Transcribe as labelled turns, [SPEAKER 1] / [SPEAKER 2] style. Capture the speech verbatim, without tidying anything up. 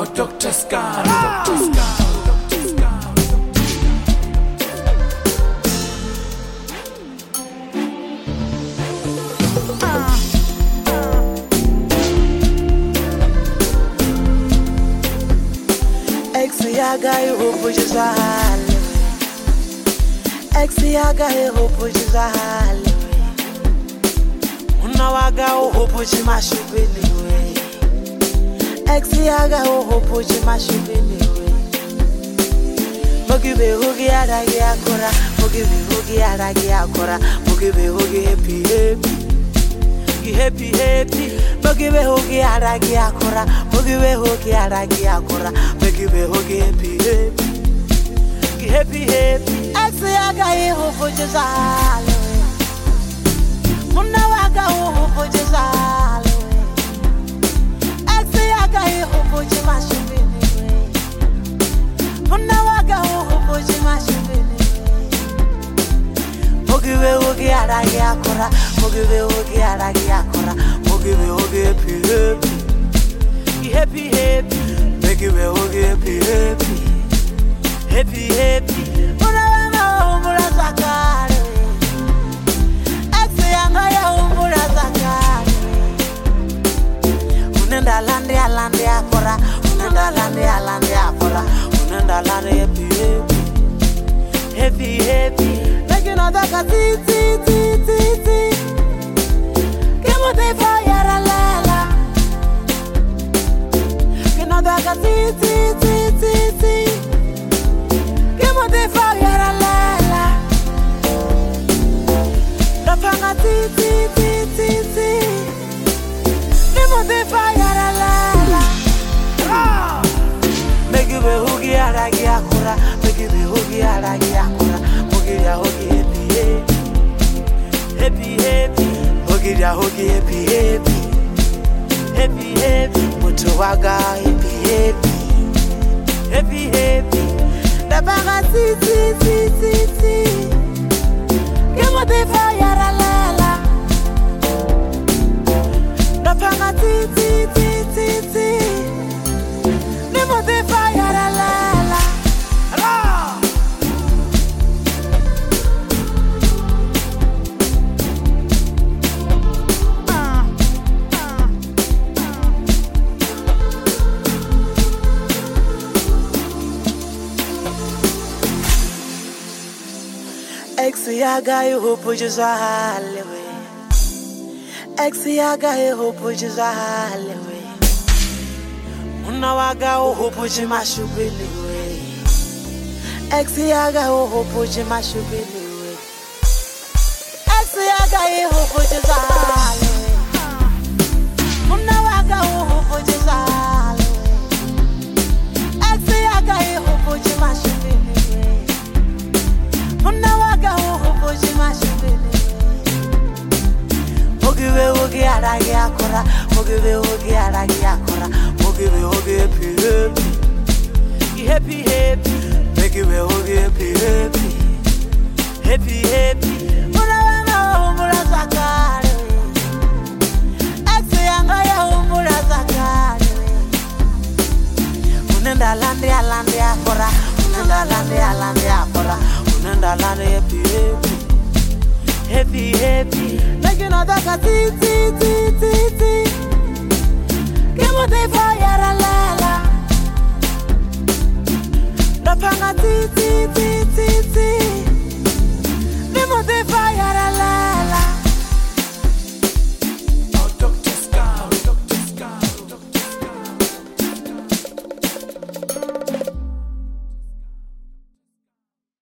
[SPEAKER 1] Now Doctor Scan, Doctor Scan, Doctor Scan.
[SPEAKER 2] Ex-yaga ihopo jizahale Ex-yaga ihopo jizahale Unawaga uhopo jimashubili we Ex-yaga uhopo jimashubili we Mugibe hugi aragi akora Mugibe hugi aragi akora Mugibe hugi happy happy Happy happy Mugibe hugi aragi akora Mugibe hugi aragi akora Mugibe hugi happy happy Happy happy Ex-yaga ihopo jizahale Unawaga uhopo jizahale Ex-yaga ihopo jimashubili we Unawaga uhopo jimashubili Mugibe hugi aragi akora Mugibe hugi aragi akora Mugibe hugi happy happy Happy happy Mugibe hugi happy happy Happy happy Unawaga umbura zakare Ex-yaga ya umbura zakare Unenda lande alande akora Unenda lande alande akora Unenda lande happy happy Happy happy Making all the ti ti ti ti ti Kemo te fire lela Kemo the ti ti ti ti ti Kemo te fire lela Rapanga ti ti ti ti ti Kemo te fire lela Make you be hugi aragi akura Make you be hugi aragi akura Hugi ya hugi happy happy Happy happy ya hugi happy happy Happy happy Mutuwaga happy happy Happy happy Dabanga ti ti ti ti ti Kemo te fire lela Dabanga ti ti ti ti ti Kemo te fire lela Ex-yaga ihopo jizahale we Ex-yaga ihopo jizahale we Unawaga uhopo jimashubili we Ex-yaga uhopo jimashubili we Ex-yaga ihopo jizahale we Unawaga uhopo jizahale we Ex-yaga ihopo jimashubili we Unawaga uhopo jimashubili Mugibe hugi aragi akora Mugibe hugi aragi akora Mugibe hugi happy happy Happy happy Mugibe hugi happy happy Happy happy Unawaga umbura zakare Ex-yaga ya umbura zakare Unenda lande alande akora Unenda lande alande akora Unenda lande happy happy Happy happy Making all the ti ti ti ti ti Kemo te fire lela Rapanga ti ti ti ti ti